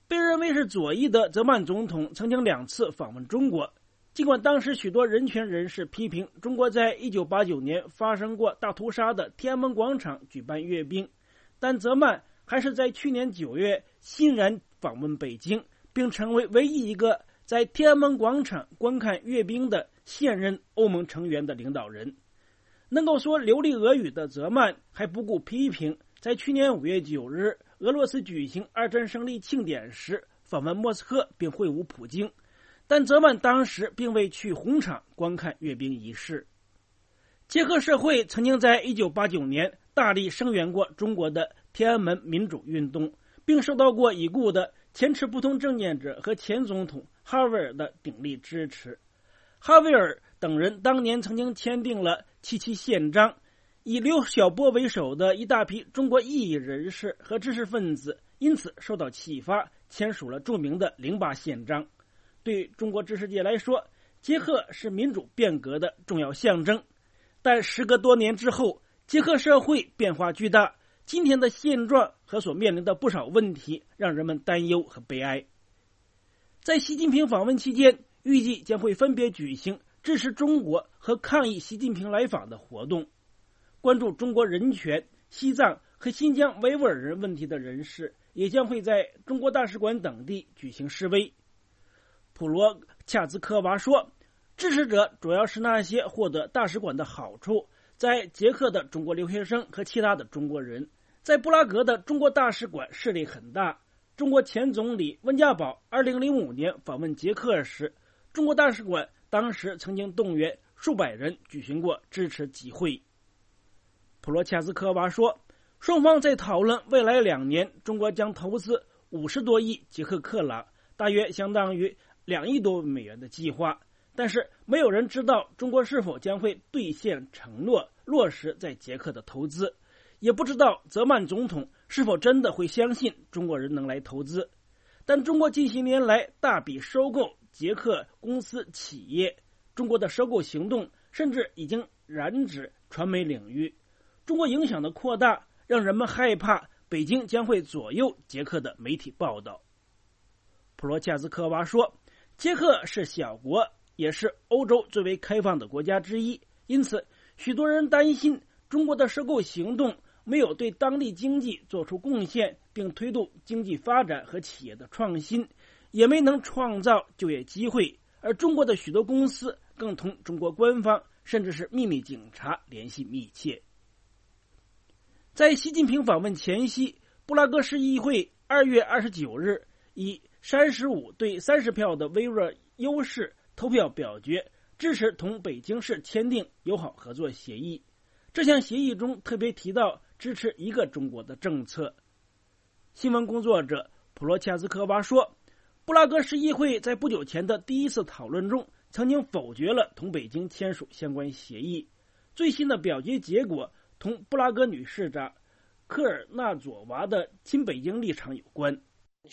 被认为是左翼的泽曼总统曾经两次访问中国，尽管当时许多人权人士批评中国在一九八九年发生过大屠杀的天安门广场举办阅兵，但泽曼还是在去年九月欣然访问北京，并成为唯一一个在天安门广场观看阅兵的现任欧盟成员的领导人。能够说流利俄语的泽曼还不顾批评，在去年五月九日俄罗斯举行二战胜利庆典时访问莫斯科并会晤普京，但泽曼当时并未去红场观看阅兵仪式。捷克社会曾经在一九八九年大力声援过中国的天安门民主运动，并受到过已故的前持不同政见者和前总统哈维尔的鼎力支持。哈维尔等人当年曾经签订了七七宪章，以刘晓波为首的一大批中国异议人士和知识分子因此受到启发，签署了著名的零八宪章。对中国知识界来说，捷克是民主变革的重要象征。但时隔多年之后，捷克社会变化巨大，今天的现状和所面临的不少问题让人们担忧和悲哀。在习近平访问期间，预计将会分别举行支持中国和抗议习近平来访的活动。关注中国人权、西藏和新疆维吾尔人问题的人士也将会在中国大使馆等地举行示威。普罗恰兹科娃说，支持者主要是那些获得大使馆的好处，在捷克的中国留学生和其他的中国人。在布拉格的中国大使馆势力很大。中国前总理温家宝二零零五年访问捷克时，中国大使馆当时曾经动员数百人举行过支持集会。普罗恰兹科娃说，双方在讨论未来两年中国将投资五十多亿捷克克朗，大约相当于两亿多美元的计划，但是没有人知道中国是否将会兑现承诺，落实在捷克的投资，也不知道泽曼总统是否真的会相信中国人能来投资。但中国近些年来大笔收购捷克公司企业，中国的收购行动甚至已经染指传媒领域。中国影响的扩大让人们害怕北京将会左右捷克的媒体报道。普罗恰兹科娃说，捷克是小国，也是欧洲最为开放的国家之一，因此许多人担心中国的收购行动没有对当地经济做出贡献，并推动经济发展和企业的创新，也没能创造就业机会，而中国的许多公司更同中国官方甚至是秘密警察联系密切。在习近平访问前夕，布拉格市议会二月二十九日以三十五对三十票的微弱优势投票表决支持同北京市签订友好合作协议。这项协议中特别提到支持一个中国的政策。新闻工作者普罗恰兹科娃说，布拉格市议会在不久前的第一次讨论中曾经否决了同北京签署相关协议。最新的表决结果同布拉格女市长科尔纳佐娃的亲北京立场有关。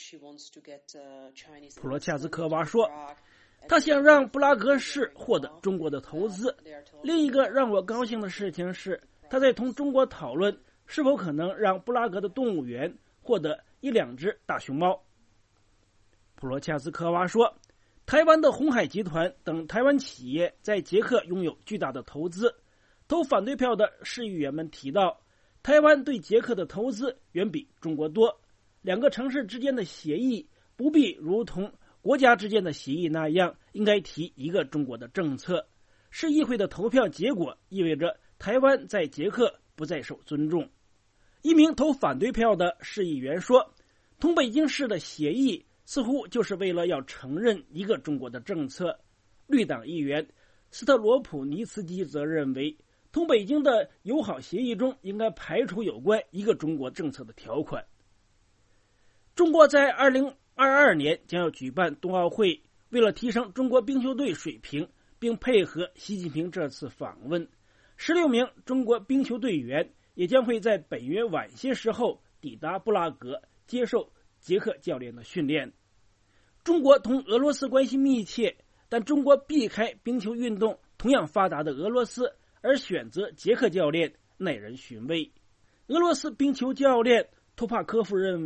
普罗恰兹科娃说，他想让布拉格市获得中国的投资。另一个让我高兴的事情是，他在同中国讨论是否可能让布拉格的动物园获得一两只大熊猫。普罗恰兹科娃说，台湾的鸿海集团等台湾企业在捷克拥有巨大的投资。投反对票的市议员们提到，台湾对捷克的投资远比中国多，两个城市之间的协议不必如同国家之间的协议那样应该提一个中国的政策。市议会的投票结果意味着台湾在捷克不再受尊重。一名投反对票的市议员说，同北京市的协议似乎就是为了要承认一个中国的政策。绿党议员斯特罗普尼茨基则认为，同北京的友好协议中应该排除有关一个中国政策的条款。中国在二零二二年将要举办冬奥会，为了提升中国冰球队水平，并配合习近平这次访问，十六名中国冰球队员也将会在本月晚些时候抵达布拉格，接受捷克教练的训练。中国同俄罗斯关系密切，但中国避开冰球运动同样发达的俄罗斯，而选择捷克教练，耐人寻味。俄罗斯冰球教练托帕科夫认为，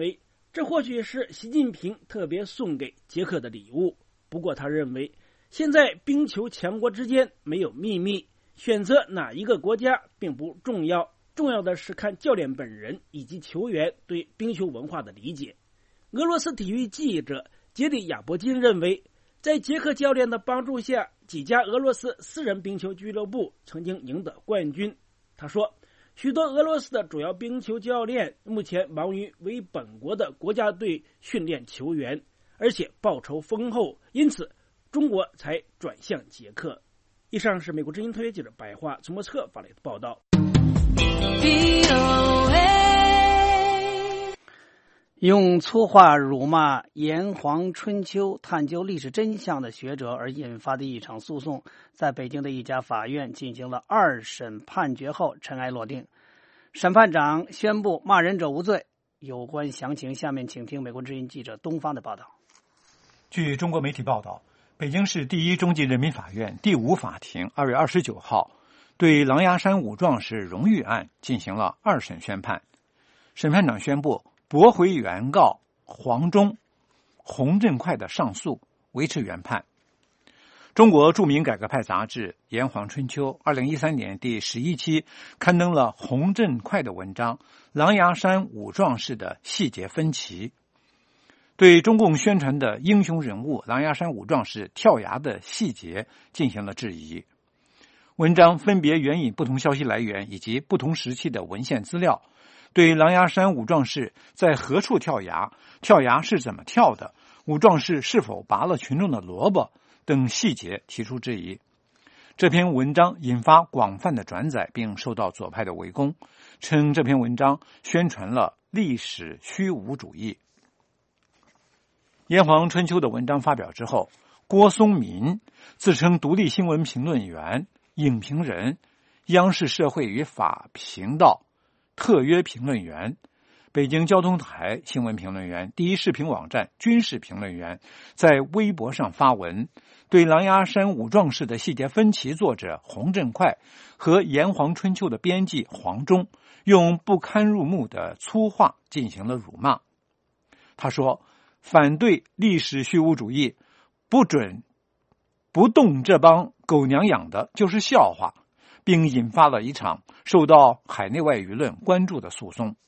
这或许是习近平特别送给捷克的礼物。不过他认为，现在冰球强国之间没有秘密，选择哪一个国家并不重要，重要的是看教练本人以及球员对冰球文化的理解。俄罗斯体育记者杰里亚伯金认为，在捷克教练的帮助下，几家俄罗斯私人冰球俱乐部曾经赢得冠军。他说，许多俄罗斯的主要冰球教练目前忙于为本国的国家队训练球员，而且报酬丰厚，因此中国才转向捷克。以上是美国之音特约记者白桦从莫斯科发来的报道。 用粗话辱骂炎黄春秋、探究历史真相的学者而引发的一场诉讼，在北京的一家法院进行了二审判决后尘埃落定，审判长宣布骂人者无罪。有关详情，下面请听美国之音记者东方的报道。 据中国媒体报道，北京市第一中级人民法院第五法庭二月二十九号对狼牙山五壮士荣誉案进行了二审宣判。审判长宣布驳回原告黄忠、洪振快的上诉，维持原判。中国著名改革派杂志《炎黄春秋》二零一三年第十一期刊登了洪振快的文章《狼牙山五壮士的细节分歧》，对中共宣传的英雄人物狼牙山五壮士跳崖的细节进行了质疑。文章分别援引不同消息来源以及不同时期的文献资料，对狼牙山五壮士在何处跳崖、跳崖是怎么跳的、五壮士是否拔了群众的萝卜等细节提出质疑。这篇文章引发广泛的转载，并受到左派的围攻，称这篇文章宣传了历史虚无主义。炎黄春秋的文章发表之后，郭松民自称独立新闻评论员、影评人、央视社会与法频道特约评论员、北京交通台新闻评论员、第一视频网站军事评论员，在微博上发文，对狼牙山五壮士的细节分歧作者洪振快和炎黄春秋的编辑黄忠用不堪入目的粗话进行了辱骂。他说，反对历史虚无主义，不准不动这帮狗娘养的就是笑话，并引发了一场受到海内外舆论关注的诉讼。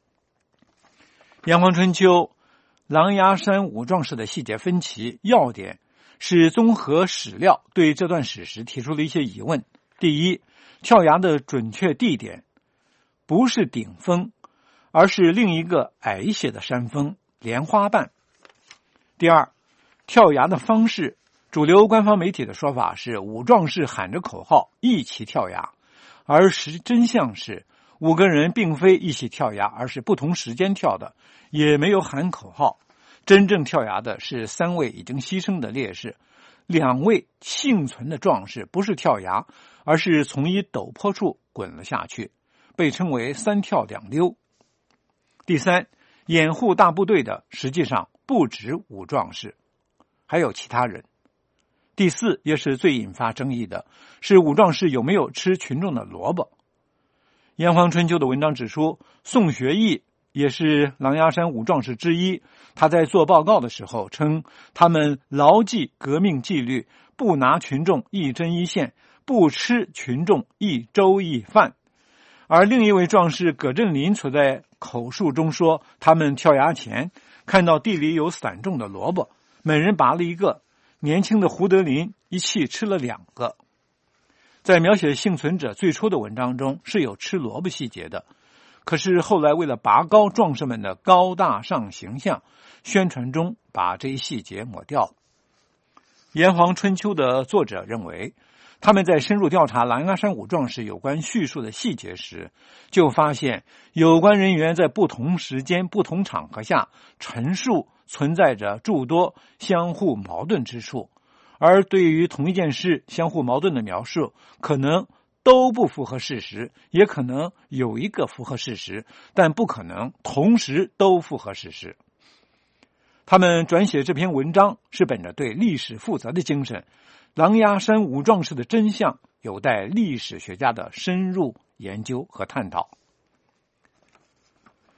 炎黄春秋、狼牙山五壮士的细节分歧要点是综合史料对这段史实提出了一些疑问。第一，跳崖的准确地点不是顶峰，而是另一个矮一些的山峰莲花瓣。第二，跳崖的方式，主流官方媒体的说法是五壮士喊着口号一起跳崖，而实真相是五个人并非一起跳崖，而是不同时间跳的，也没有喊口号。真正跳崖的是三位已经牺牲的烈士，两位幸存的壮士不是跳崖，而是从一陡坡处滚了下去，被称为三跳两溜。第三，掩护大部队的实际上不止五壮士，还有其他人。第四，也是最引发争议的，是五壮士有没有吃群众的萝卜。炎黄春秋的文章指出，宋学义也是狼牙山五壮士之一，他在做报告的时候称，他们牢记革命纪律，不拿群众一针一线，不吃群众一粥一饭。而另一位壮士葛振林则在口述中说，他们跳崖前看到地里有散种的萝卜，每人拔了一个，年轻的胡德林一气吃了两个。在描写幸存者最初的文章中是有吃萝卜细节的，可是后来为了拔高壮士们的高大上形象，宣传中把这一细节抹掉了。炎黄春秋的作者认为，他们在深入调查狼牙山五壮士有关叙述的细节时，就发现有关人员在不同时间、不同场合下陈述存在着诸多相互矛盾之处，而对于同一件事相互矛盾的描述，可能都不符合事实，也可能有一个符合事实，但不可能同时都符合事实。他们转写这篇文章是本着对历史负责的精神，狼牙山五壮士的真相有待历史学家的深入研究和探讨。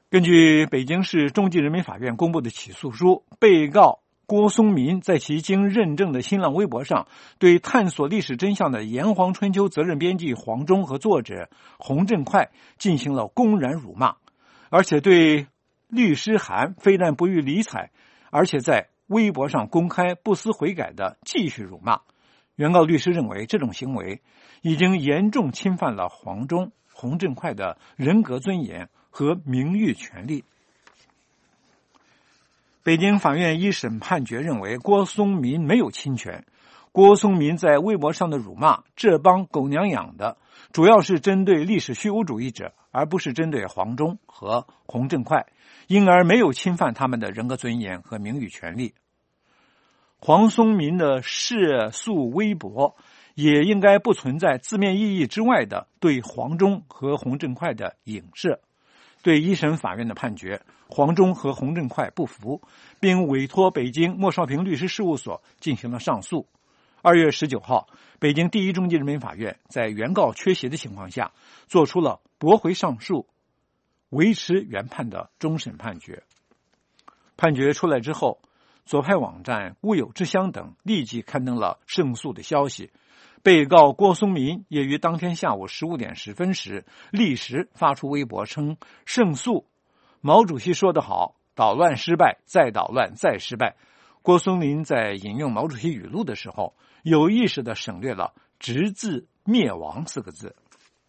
根据北京市中级人民法院公布的起诉书，被告郭松民在其经认证的新浪微博上，对探索历史真相的《炎黄春秋》责任编辑黄忠和作者洪振快进行了公然辱骂，而且对律师函非但不予理睬，而且在微博上公开不思悔改的继续辱骂。原告律师认为，这种行为已经严重侵犯了黄忠、洪振快的人格尊严和名誉权利。北京法院一审判决认为，郭松民没有侵权。郭松民在微博上的辱骂“这帮狗娘养的”，主要是针对历史虚无主义者，而不是针对黄忠和洪振快，因而没有侵犯他们的人格尊严和名誉权利。黄松民的涉诉微博也应该不存在字面意义之外的对黄忠和洪振快的影射。对一审法院的判决，黄忠和洪振快不服，并委托北京莫少平律师事务所进行了上诉。二月十九号，北京第一中级人民法院在原告缺席的情况下，作出了驳回上诉、维持原判的终审判决。判决出来之后，左派网站乌有之乡等立即刊登了胜诉的消息。被告郭松民也于当天下午十五点十分时立时发出微博称：“胜诉，毛主席说得好，捣乱失败，再捣乱，再失败。”郭松民在引用毛主席语录的时候，有意识地省略了“直至灭亡”四个字。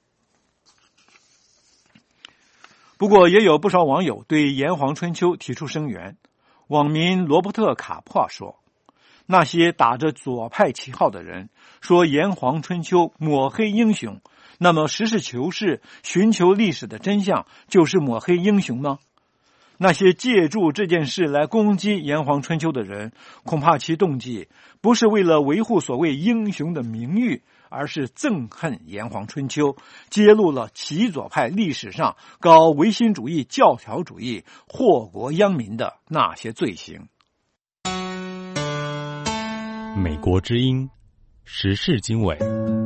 不过，也有不少网友对《炎黄春秋》提出声援。网民罗伯特·卡珀说：“那些打着左派旗号的人说炎黄春秋抹黑英雄，那么实事求是寻求历史的真相就是抹黑英雄吗？那些借助这件事来攻击炎黄春秋的人，恐怕其动机不是为了维护所谓英雄的名誉，而是憎恨炎黄春秋，揭露了极左派历史上搞唯心主义、教条主义、祸国殃民的那些罪行。” 美国之音时事经纬。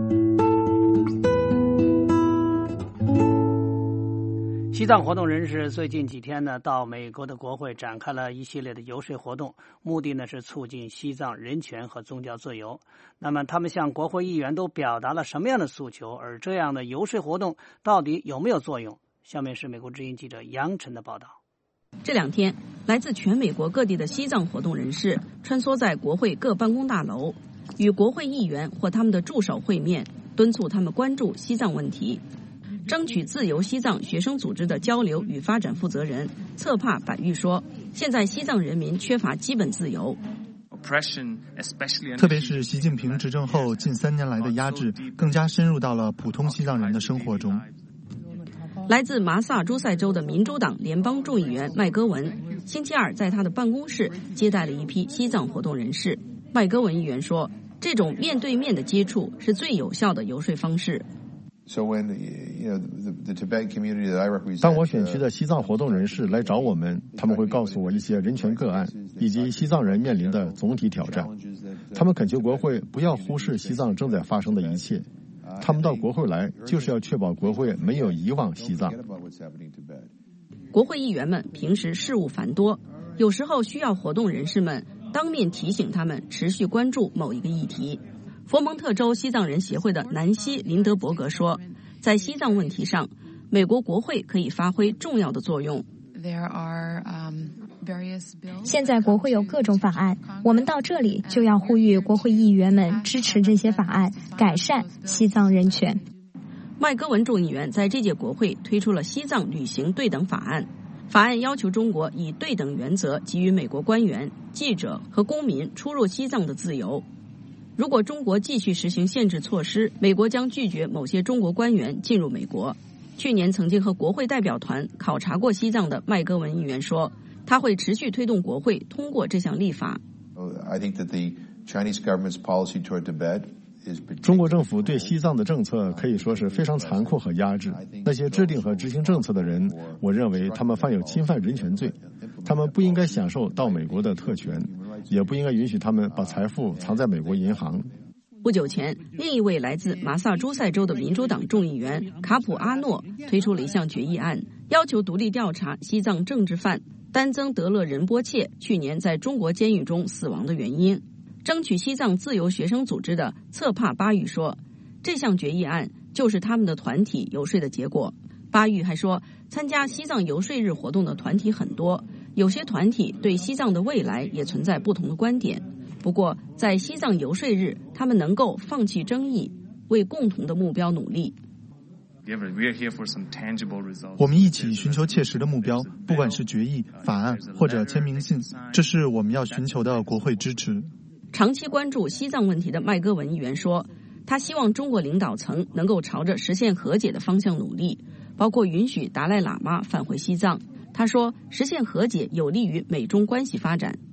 西藏活动人士最近几天呢，到美国的国会展开了一系列的游说活动，目的呢是促进西藏人权和宗教自由。那么他们向国会议员都表达了什么样的诉求？而这样的游说活动到底有没有作用？下面是美国之音记者杨晨的报道。 这两天，来自全美国各地的西藏活动人士穿梭在国会各办公大楼，与国会议员或他们的助手会面，敦促他们关注西藏问题。争取自由西藏学生组织的交流与发展负责人策帕百玉说：“现在西藏人民缺乏基本自由， 特别是习近平执政后近三年来的压制，更加深入到了普通西藏人的生活中。” 来自麻萨诸塞州的民主党联邦众议员麦戈文星期二在他的办公室接待了一批西藏活动人士。麦戈文议员说：“这种面对面的接触是最有效的游说方式。” 当我选区的西藏活动人士来找我们，他们会告诉我一些人权个案以及西藏人面临的总体挑战。他们恳求国会不要忽视西藏正在发生的一切。他们到国会来就是要确保国会没有遗忘西藏。 国会议员们平时事务繁多，有时候需要活动人士们当面提醒他们持续关注某一个议题。佛蒙特州西藏人协会的南希林德伯格说，在西藏问题上，美国国会可以发挥重要的作用。 现在国会有各种法案，我们到这里就要呼吁国会议员们支持这些法案，改善西藏人权。 麦戈文众议员在这届国会推出了西藏旅行对等法案，法案要求中国以对等原则给予美国官员、记者和公民出入西藏的自由。如果中国继续实行限制措施，美国将拒绝某些中国官员进入美国。去年曾经和国会代表团考察过西藏的麦戈文议员说，他会持续推动国会通过这项立法。 中国政府对西藏的政策可以说是非常残酷和压制。那些制定和执行政策的人，我认为他们犯有侵犯人权罪。他们不应该享受到美国的特权，也不应该允许他们把财富藏在美国银行。 不久前，另一位来自马萨诸塞州的民主党众议员卡普阿诺推出了一项决议案， 要求独立调查西藏政治犯丹增德勒仁波切去年在中国监狱中死亡的原因。争取西藏自由学生组织的策帕巴育说，这项决议案就是他们的团体游说的结果。巴育还说，参加西藏游说日活动的团体很多，有些团体对西藏的未来也存在不同的观点。不过，在西藏游说日，他们能够放弃争议，为共同的目标努力。 我们一起寻求切实的目标，不管是决议、法案或者签名信，这是我们要寻求的国会支持。 长期关注西藏问题的麦戈文议员说，他希望中国领导层能够朝着实现和解的方向努力，包括允许达赖喇嘛返回西藏。他说，实现和解有利于美中关系发展。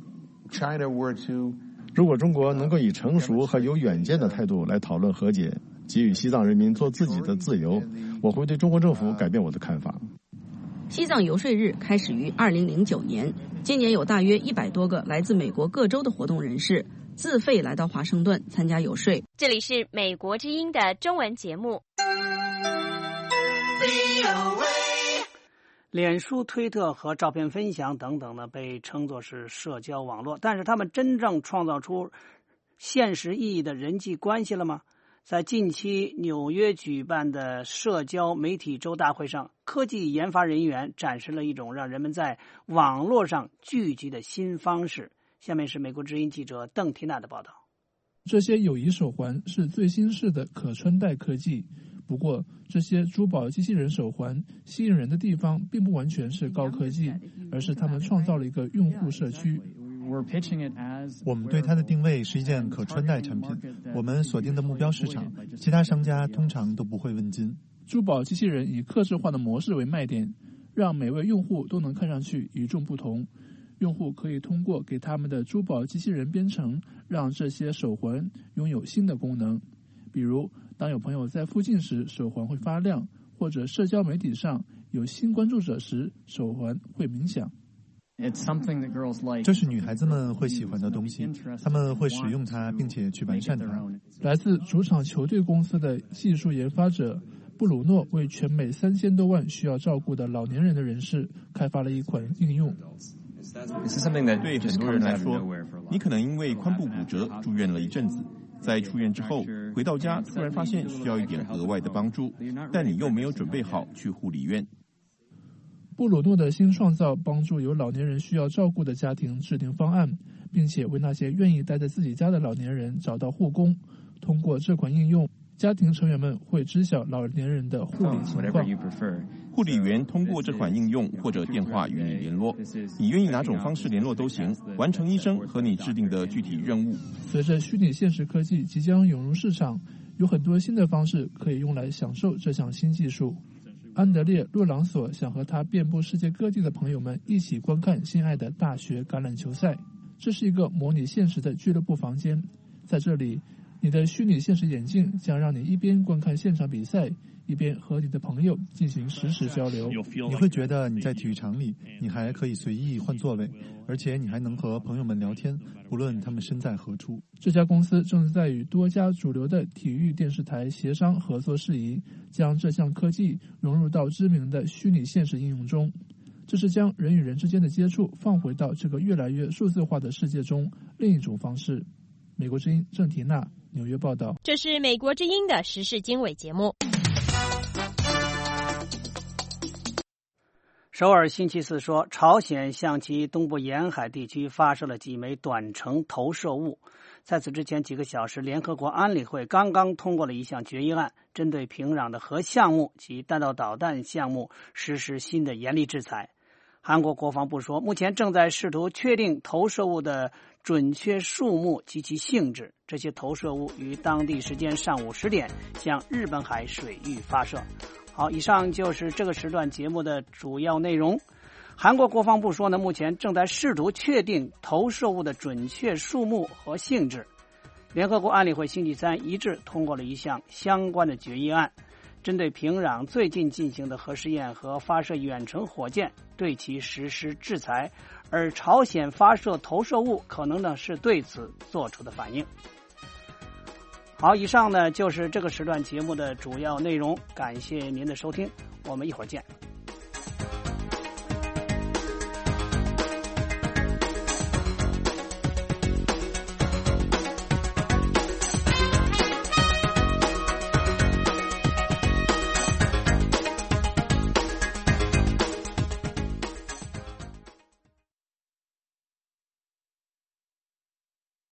如果中国能够以成熟和有远见的态度来讨论和解，给予西藏人民做自己的自由，我会对中国政府改变我的看法。 西藏游说日开始于二零零九年，今年有大约一百多个来自美国各州的活动人士自费来到华盛顿参加游说。 这里是美国之音的中文节目。 脸书、推特和照片分享等等呢，被称作是社交网络，但是他们真正创造出现实意义的人际关系了吗？在近期纽约举办的社交媒体周大会上，科技研发人员展示了一种让人们在网络上聚集的新方式。下面是美国之音记者邓缇娜的报道。 这些友谊手环是最新式的可穿戴科技，不过这些珠宝机器人手环吸引人的地方并不完全是高科技，而是他们创造了一个用户社区。 我们对它的定位是一件可穿戴产品，我们锁定的目标市场，其他商家通常都不会问津。 珠宝机器人以客制化的模式为卖点，让每位用户都能看上去与众不同。用户可以通过给他们的珠宝机器人编程，让这些手环拥有新的功能。比如，当有朋友在附近时，手环会发亮，或者社交媒体上有新关注者时，手环会鸣响。 这是女孩子们会喜欢的东西，她们会使用它，并且去完善它。 来自主场球队公司的技术研发者布鲁诺为全美三千多万需要照顾的老年人的人士开发了一款应用。 对很多人来说，你可能因为髋部骨折住院了一阵子，在出院之后回到家，突然发现需要一点额外的帮助，但你又没有准备好去护理院。 布鲁诺的新创造帮助有老年人需要照顾的家庭制定方案，并且为那些愿意待在自己家的老年人找到护工。通过这款应用，家庭成员们会知晓老年人的护理情况。 护理员通过这款应用或者电话与你联络，你愿意哪种方式联络都行，完成医生和你制定的具体任务。 随着虚拟现实科技即将涌入市场，有很多新的方式可以用来享受这项新技术。安德烈·洛朗索想和他遍布世界各地的朋友们一起观看心爱的大学橄榄球赛。这是一个模拟现实的俱乐部房间，在这里，你的虚拟现实眼镜将让你一边观看现场比赛，一边和你的朋友进行实时交流。 你会觉得你在体育场里，你还可以随意换座位，而且你还能和朋友们聊天，不论他们身在何处。 这家公司正在与多家主流的体育电视台协商合作事宜，将这项科技融入到知名的虚拟现实应用中。这是将人与人之间的接触放回到这个越来越数字化的世界中另一种方式。美国之音郑缇娜纽约报道。 这是美国之音的时事经纬节目。 首尔星期四说，朝鲜向其东部沿海地区发射了几枚短程投射物。在此之前几个小时，联合国安理会刚刚通过了一项决议案，针对平壤的核项目及弹道导弹项目实施新的严厉制裁。韩国国防部说，目前正在试图确定投射物的准确数目及其性质。这些投射物于当地时间上午十点向日本海水域发射。好，以上就是这个时段节目的主要内容。韩国国防部说呢，目前正在试图确定投射物的准确数目和性质。联合国安理会星期三一致通过了一项相关的决议案，针对平壤最近进行的核试验和发射远程火箭，对其实施制裁，而朝鲜发射投射物可能呢是对此做出的反应。好，以上呢就是这个时段节目的主要内容，感谢您的收听，我们一会儿见。